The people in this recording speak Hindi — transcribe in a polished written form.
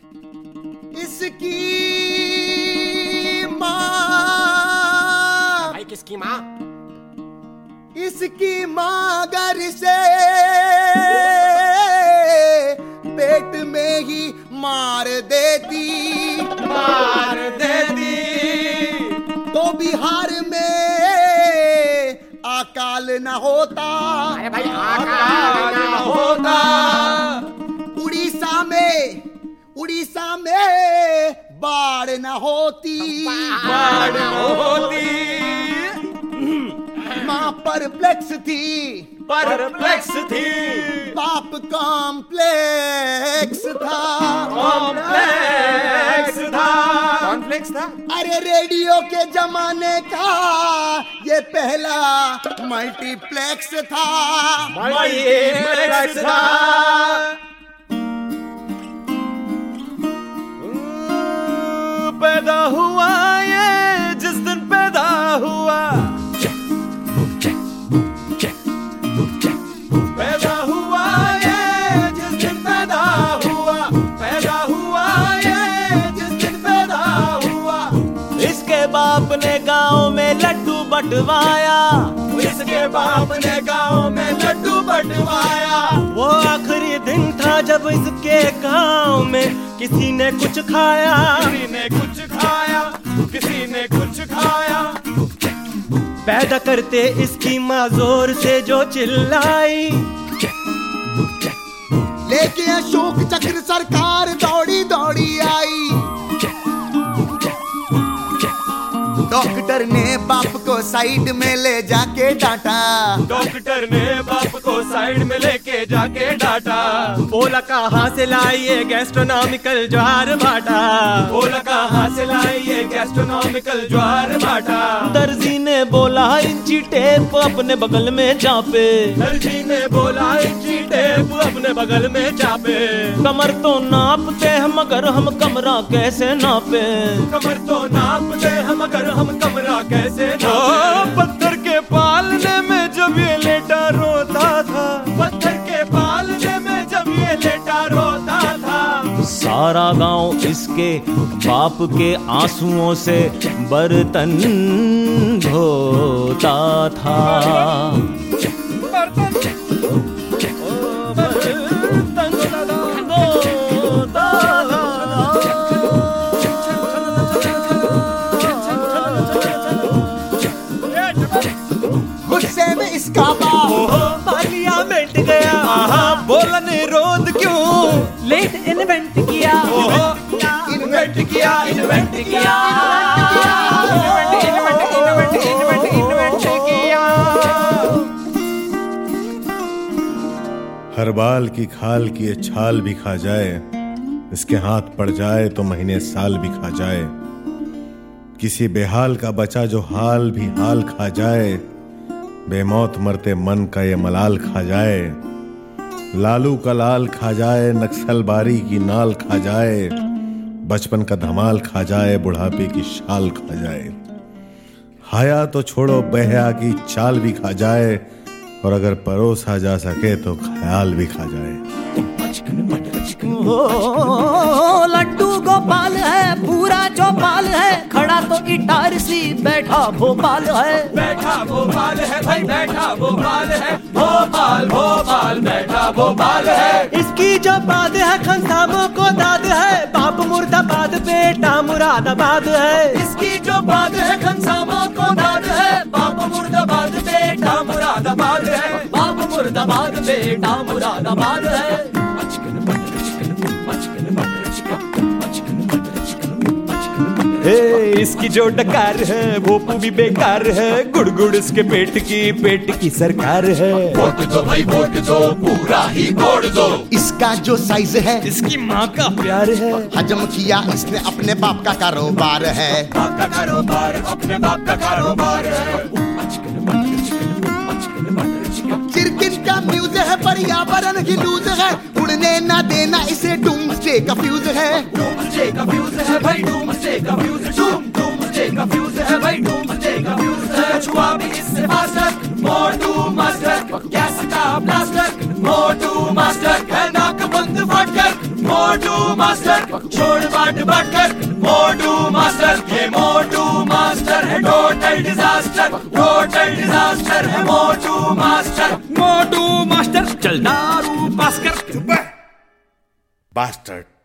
इसकी माँ, भाई किसकी माँ? इसकी माँ घर से पेट में ही मार देती तो बिहार में अकाल न होता। अरे भाई अकाल न होता। उड़ीसा में बाढ़ न होती। माँ परप्लेक्स थी। बाप कॉम्प्लेक्स था। अरे रेडियो के जमाने का ये पहला मल्टीप्लेक्स था। पैदा हुआ ये जिस दिन पैदा हुआ, पैदा हुआ ये जिस दिन पैदा हुआ, पैदा हुआ ये जिस दिन पैदा हुआ। इसके बाप ने गांव में लड्डू बंटवाया, इसके बाप ने गांव में लड्डू बंटवाया। वो आखिरी दिन था जब इसके गांव में किसी ने कुछ खाया, किसी ने कुछ खाया। पैदा करते इसकी माँ जोर से जो चिल्लाई, लेके अशोक चक्र सरकार दौड़ी दौड़ी आई। डॉक्टर ने बाप को साइड में ले जाके डांटा, डॉक्टर ने बाप को साइड में लेके जाके डांटा। बोला कहाँ से लाई ये गैस्ट्रोनॉमिकल ज्वार बाटा, बोला कहाँ से लाई ये गैस्ट्रोनॉमिकल ज्वार बाटा। दर्जी ने बोला इंची टेप अपने बगल में चापे, दर्जी ने बोला इंची टेप अपने बगल में चापे। कमर तो नापते हम मगर हम कमरा कैसे नापे, कमर तो नापते हम मगर हम कमरा कैसे नापे। पत्थर के पालने में जब ये लेटा रोता था, पत्थर के पालने में जब ये लेटा रोता था। सारा गांव इसके बाप के आंसुओं से बर्तन धोता था। गुस्से में इसका बाप पार्लियामेंट गया, बोला निरोध क्यों लेट इन्वेंट किया, इन्वेंट किया, इन्वेंट किया, इन्वेंट किया। हर बाल की खाल की ये छाल भी खा जाए, इसके हाथ पड़ जाए तो महीने साल भी खा जाए। किसी बेहाल का बचा जो हाल भी हाल खा जाए, बेमौत मरते मन का ये मलाल खा जाए। लालू का लाल खा जाए, नक्सलबारी की नाल खा जाए, बचपन का धमाल खा जाए, बुढ़ापे की शाल खा जाए। हाया तो छोड़ो बहया की चाल भी खा जाए, और अगर परोसा जा सके तो ख्याल भी खा जाए। लड्डू गोपाल है पूरा चौपाल है, खड़ा तो इटारसी बैठा भोपाल है, बैठा भोपाल है भाई, बैठा भोपाल है। भोपाल भोपाल बैठा भोपाल है। इसकी जो बात है खंसामों को दाद है, बाप मुर्दाबाद बेटा मुरादाबाद है। इसकी जो बात है खंसामों को दाद है, बाप मुर्दाबाद बेटा मुरादाबाद है, बाप मुर्दाबाद बेटा मुरादाबाद है। इसकी जो डकार है भोपू भी बेकार है, गुड़ गुड़ इसके पेट की सरकार है। वोट दो भाई वोट दो, पूरा ही वोट दो। इसका जो साइज है इसकी माँ का प्यार है, हजम किया इसने अपने बाप का कारोबार है, बाप का कारोबार अपने बाप का कारोबार है। चिरकिन का म्यूज है पर्यावरण की लूज है, उड़ने ना देना इसे डूम्सडे का फ्यूज है, डूम्सडे का फ्यूज है भाई, डूम्सडे का फ्यूज, डूम्सडे का फ्यूज है भाई, डूम्सडे का फ्यूज है। छुआ भी इससे फास्टर, मोर टू मास्टर, गैस का ब्लास्टर, मोर टू मास्टर, है नाक बंद फटकर, मोर मोटू मास्टर, छोड़ बाट बाट कर मोटू मास्टर, ये मोटू मास्टर है टोटल डिजास्टर, टोटल डिजास्टर है मोटू मास्टर। मोटू मास्टर चल दारू पास कर। बास्टर्ड।